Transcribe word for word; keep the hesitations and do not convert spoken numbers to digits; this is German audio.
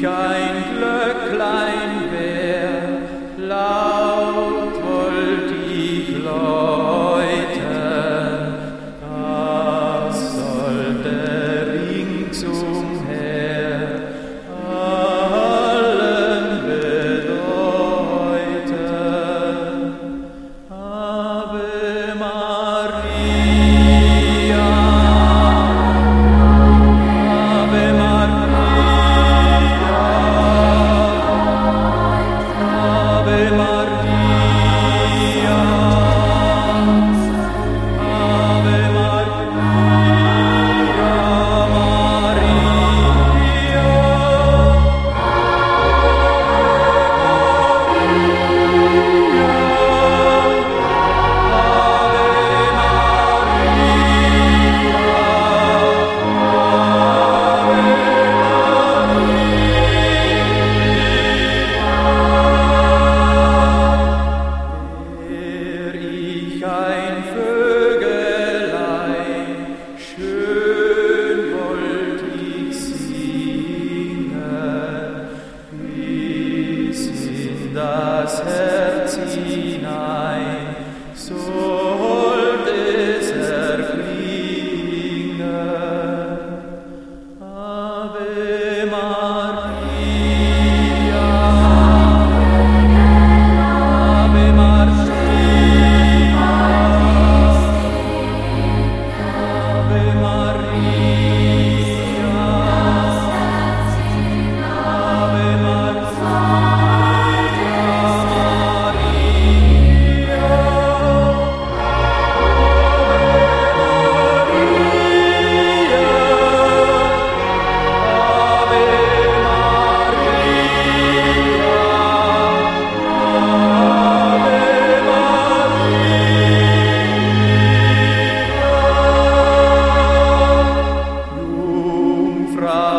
ein Glöcklein wär, laut wollt ich läuten, das sollte ringsumher allen bedeuten. Ave Maria, Ave Maria, Ave Maria, Ave Maria, Wär ich ein Vögelein, schön wollt ich singen, bis in das Herz hinein sollt es erklingen. Ave Maria, Ave Maria, Ave Maria, Ave Jungfrau